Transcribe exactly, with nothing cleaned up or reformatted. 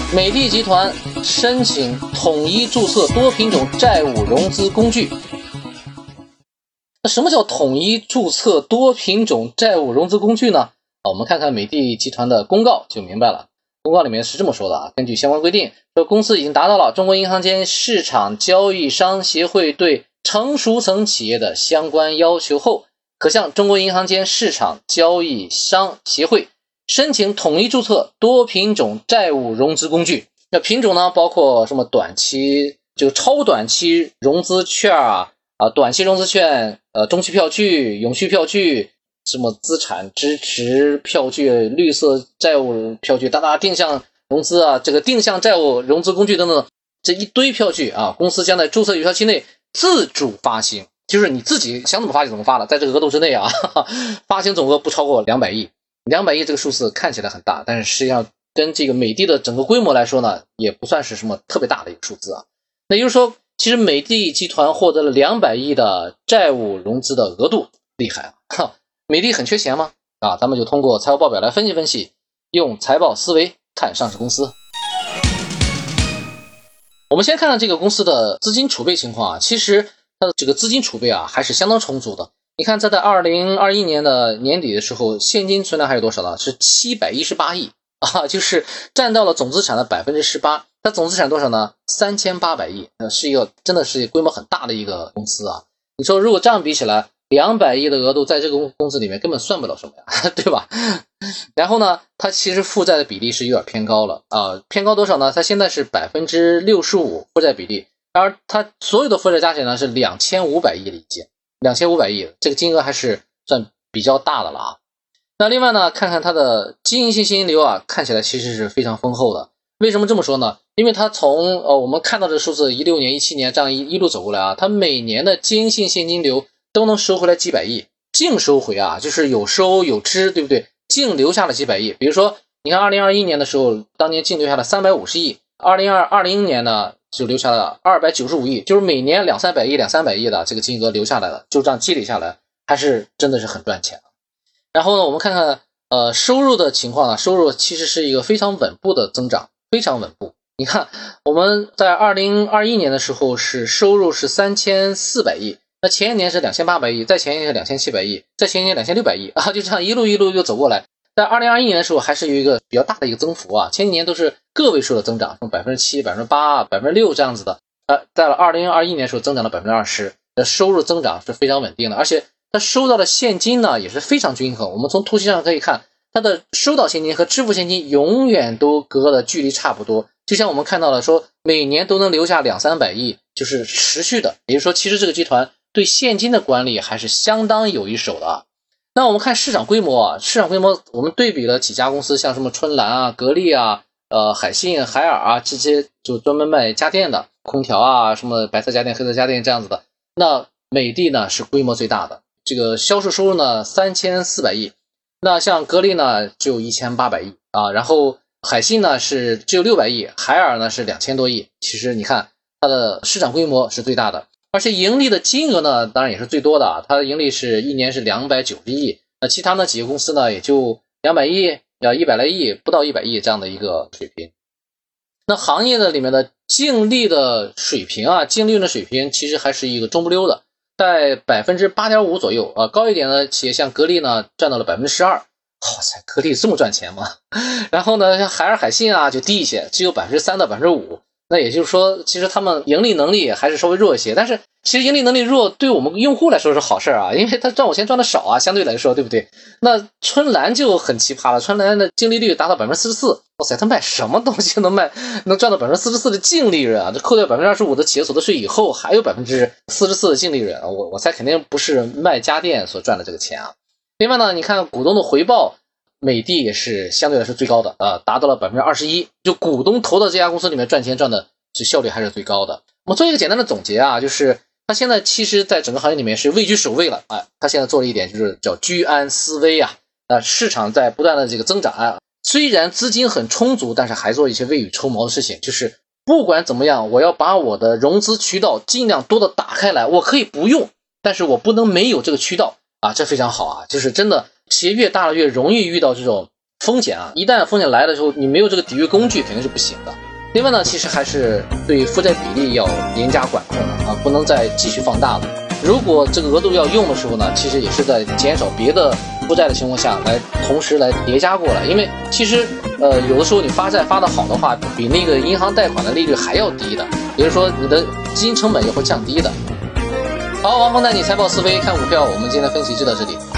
美的集团申请统一注册多品种债务融资工具。那什么叫统一注册多品种债务融资工具呢？我们看看美的集团的公告就明白了。公告里面是这么说的啊，根据相关规定，说公司已经达到了中国银行间市场交易商协会对成熟层企业的相关要求后，可向中国银行间市场交易商协会申请统一注册多品种债务融资工具。那品种呢，包括什么短期就超短期融资券啊，啊短期融资券、呃中期票据、永续票据。什么资产支持票据、绿色债务票据、大大定向融资啊，这个定向债务融资工具等等，这一堆票据啊，公司将在注册有效期内自主发行，就是你自己想怎么发就怎么发了，在这个额度之内啊，哈哈，发行总额不超过两百亿。两百亿这个数字看起来很大，但是实际上跟这个美的的整个规模来说呢，也不算是什么特别大的一个数字啊。那也就是说，其实美的集团获得了两百亿的债务融资的额度，厉害啊！哈。美的很缺钱吗？啊，咱们就通过财务报表来分析分析，用财报思维看上市公司。我们先看看这个公司的资金储备情况啊，其实它的这个资金储备啊还是相当充足的。你看，在在二零二一年的年底的时候，现金存量还有多少呢？是七百一十八亿啊，就是占到了总资产的 百分之十八。它总资产多少呢？三千八百亿，呃，是一个真的是规模很大的一个公司啊。你说如果这样比起来，两百亿的额度在这个公司里面根本算不了什么呀，对吧？然后呢，它其实负债的比例是有点偏高了啊、呃，偏高多少呢？它现在是 百分之六十五 负债比例，而它所有的负债加起来呢是两千五百亿了已经，两千五百亿，这个金额还是算比较大的了啊。那另外呢，看看它的经营性现金流啊，看起来其实是非常丰厚的。为什么这么说呢？因为它从呃我们看到的数字一六年、一七年这样一一路走过来啊，它每年的经营性现金流都能收回来几百亿，净收回啊，就是有收有支，对不对？净留下了几百亿。比如说，你看二零二一年的时候，当年净留下了三百五十亿，二零二零年呢就留下了二百九十五亿，就是每年两三百亿、两三百亿的这个金额留下来了，就这样积累下来，还是真的是很赚钱。然后呢，我们看看呃收入的情况啊，收入其实是一个非常稳步的增长，非常稳步。你看我们在二零二一年的时候是收入是三千四百亿。那前一年是两千八百亿，再前一年是两千七百亿，再前一年两千六百亿啊，就这样一路一路就走过来。在二零二一年的时候还是有一个比较大的一个增幅啊，前几年都是个位数的增长，从 百分之七、百分之八、百分之六 这样子的。呃，在了二零二一年的时候增长了 百分之二十， 的收入增长是非常稳定的，而且它收到的现金呢也是非常均衡。我们从图形上可以看，它的收到现金和支付现金永远都隔的距离差不多，就像我们看到了说每年都能留下两三百亿，就是持续的，也就是说其实这个集团对现金的管理还是相当有一手的啊。那我们看市场规模啊，市场规模我们对比了几家公司，像什么春兰啊、格力啊、呃海信、海尔啊，这些就专门卖家电的，空调啊，什么白色家电、黑色家电这样子的。那美的呢是规模最大的，这个销售收入呢三千四百亿，那像格力呢就一千八百亿啊，然后海信呢是只有六百亿，海尔呢是两千多亿。其实你看它的市场规模是最大的。而且盈利的金额呢当然也是最多的啊，它的盈利是一年是两百九十亿，那其他呢几个公司呢也就两百亿要一百来亿，不到一百亿这样的一个水平。那行业的里面的净利的水平啊，净利润的水平其实还是一个中不溜的，在 百分之八点五 左右啊，高一点的企业像格力呢占到了 百分之十二。哇塞，格力这么赚钱吗？然后呢像海尔海信啊就低一些，只有 百分之三 到 百分之五。那也就是说其实他们盈利能力还是稍微弱一些，但是其实盈利能力弱对我们用户来说是好事啊，因为他赚我钱赚的少啊，相对来说对不对？那春兰就很奇葩了，春兰的净利率达到 百分之四十四， 哇塞，他卖什么东西能卖能赚到 百分之四十四 的净利润啊，这扣掉 百分之二十五 的企业所得税以后还有 百分之四十四 的净利润，我我猜肯定不是卖家电所赚的这个钱啊。另外呢，你看股东的回报，美的也是相对来说最高的啊，达到了 百分之二十一， 就股东投到这家公司里面赚钱赚的这效率还是最高的。我们做一个简单的总结啊，就是他现在其实在整个行业里面是位居首位了啊，他现在做了一点就是叫居安思危啊，啊市场在不断的这个增长啊，虽然资金很充足，但是还做一些未雨绸缪的事情，就是不管怎么样，我要把我的融资渠道尽量多的打开来，我可以不用，但是我不能没有这个渠道啊，这非常好啊，就是真的企业越大了越容易遇到这种风险啊，一旦风险来的时候，你没有这个抵御工具肯定是不行的。另外呢，其实还是对负债比例要严加管控的啊，不能再继续放大了。如果这个额度要用的时候呢，其实也是在减少别的负债的情况下来，同时来叠加过来。因为其实呃有的时候你发债发的好的话，比那个银行贷款的利率还要低的，也就是说你的资金成本也会降低的。好，王峰带你财报思维看股票，我们今天的分析就到这里。